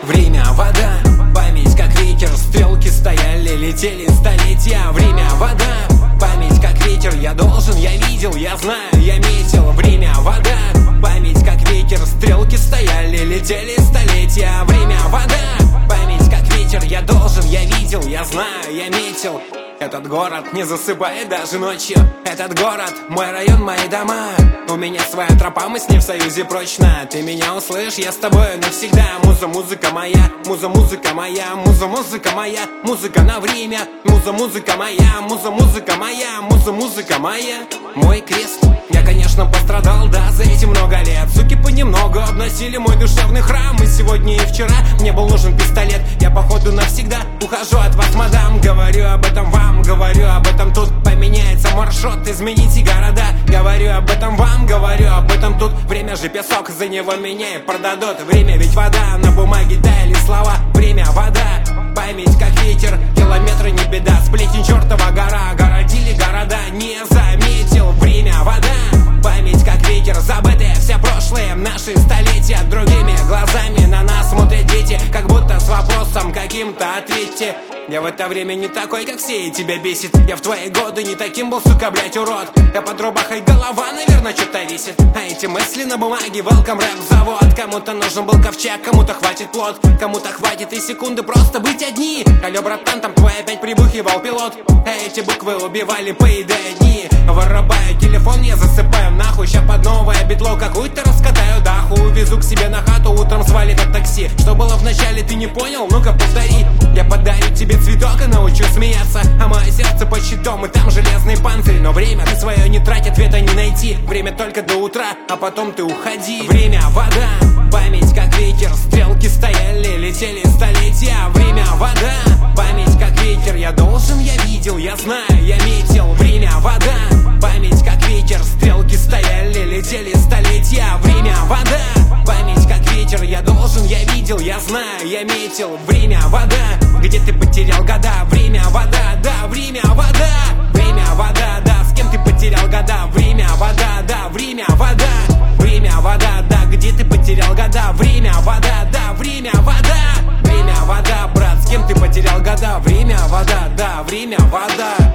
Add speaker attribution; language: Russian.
Speaker 1: Время, вода, память как ветер. Стрелки стояли, летели столетия. Время, вода, память как ветер. Я должен, я видел, я знаю, я метил. Время, вода, память как ветер. Стрелки стояли, летели столетия. Время, вода, память как ветер. Я должен, я видел, я знаю, я метил. Этот город не засыпает даже ночью. Этот город, мой район, мои дома. У меня своя тропа, мы с ней в союзе прочно. Ты меня услышь, я с тобой навсегда. Муза, музыка моя, муза, музыка моя, муза, музыка моя, музыка на время. Муза, музыка моя, муза, музыка моя, муза, музыка моя. Мой крест, я, конечно, пострадал, да, за эти много лет. Суки понемногу обносили мой душевный храм. И сегодня, и вчера мне был нужен пистолет. Я, походу, навсегда ухожу от вас, мадам. Говорю об этом вам, говорю об этом тут. Поменяется маршрут, измените города. Говорю об этом вам, говорю об этом тут. Время же песок, за него меня и продадут. Время ведь вода, на бумаге таяли слова. Время, вода, память как ветер. Километры не беда, сплетень чертова гора. Городили города, не заметил. Время, вода, память как ветер. Забытые все прошлые наши столетия. Другими глазами на нас смотрят дети, как будто с вопросом каким-то ответьте. Я в это время не такой, как все, и тебя бесит. Я в твои годы не таким был, сука, блять, урод. Я под рубахой голова, наверное, что-то висит. А эти мысли на бумаге, welcome рэп завод. Кому-то нужен был ковчег, кому-то хватит плод. Кому-то хватит и секунды просто быть одни. Алло, братан, там твой опять прибухивал пилот. А эти буквы убивали, поедая дни. Вырубаю телефон, я засыпаю нахуй. Ща под новое битло какую-то раскатаю даху. Увезу к себе на хату, утром свалит от такси. Что было вначале, ты не понял? Ну-ка повтори. Я подарю тебе цветок и научу смеяться. А мое сердце под щитом, и там железный панцирь. Но время ты свое не трать, ответа не найти. Время только до утра, а потом ты уходи. Время, вода, память как ветер. Стрелки стояли, летели столетия. Время, вода, память как ветер. Я должен, я видел, я знаю, я метил. Время, вода, память как ветер. Стрелки стояли, летели столетия. Время, вода, память как ветер. Я должен, я видел, я знаю, я метил. Время, вода, где ты потерял года? Время, вода, да, время, вода. Время, вода, да, с кем ты потерял года? Время, вода, да, время, вода. Время, вода, да, где ты потерял года? Время, вода, да, время, вода. Время, вода, брат, с кем ты потерял года? Время, вода, да, время, вода.